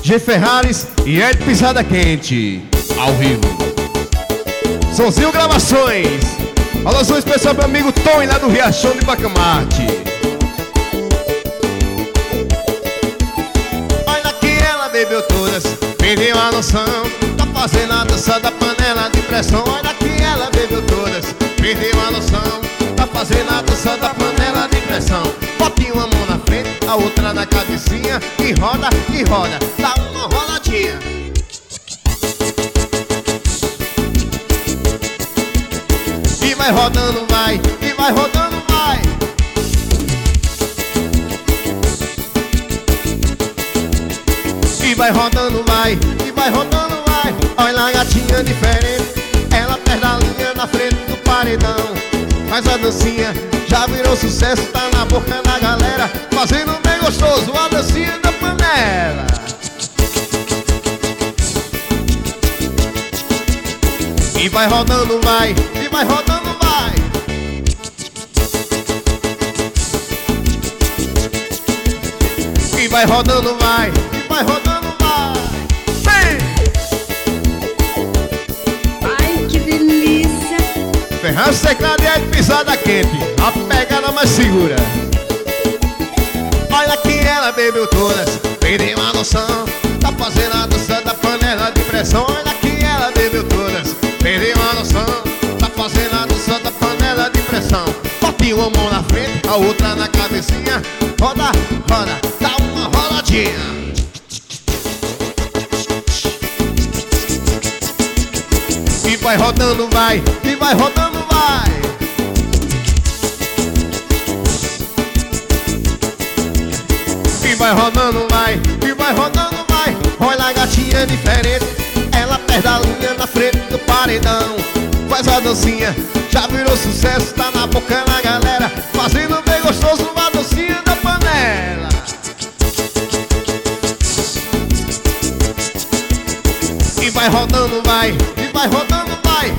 G Ferraris e Ed Pisada Quente, ao vivo. Sonzinho Gravações. Alusão especial pro amigo Tony lá do Riachão de Bacamarte. Olha que ela bebeu todas, perdeu a noção, tá fazendo a dança da panela de pressão. Olha que ela bebeu todas, perdeu a noção, tá fazendo a dança da panela de pressão. Bote uma mão na frente, a outra na cabecinha e roda, dá uma roladinha. E vai rodando, vai, e vai rodando, vai. E vai rodando, vai, e vai rodando, vai. Olha a gatinha diferente, ela perde a linha na frente do paredão. Mas a dancinha já virou sucesso, tá na boca da galera, fazendo bem gostoso a dancinha da panela. E vai rodando, vai, e vai rodando, vai. E vai rodando, vai, e vai rodando, vai. Vem! Ai, que delícia! Ferraz Teclado e Pisada Quente, a pegada mais segura. Olha que ela bebeu todas, perdeu a noção, tá fazendo a dança da panela de pressão. Olha que ela bebeu todas, perdeu a noção, tá fazendo a dança da panela de pressão. Bote uma mão na frente, a outra na cabecinha, roda, dá uma roladinha. E vai rodando, vai, e vai rodando, vai. E vai rodando, vai, e vai rodando, vai. Olha a gatinha diferente, ela perde a linha na frente do paredão. Faz a dancinha, já virou sucesso, tá na boca da galera, fazendo bem gostoso a dancinha da panela. E vai rodando, vai, e vai rodando, vai.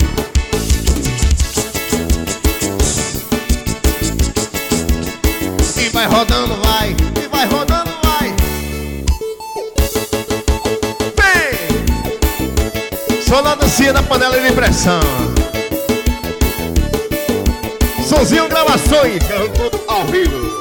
E vai rodando, vai, e vai rodando, vai. Vem! Só na dancinha da panela de pressão. Sonzinho Gravações, ao vivo.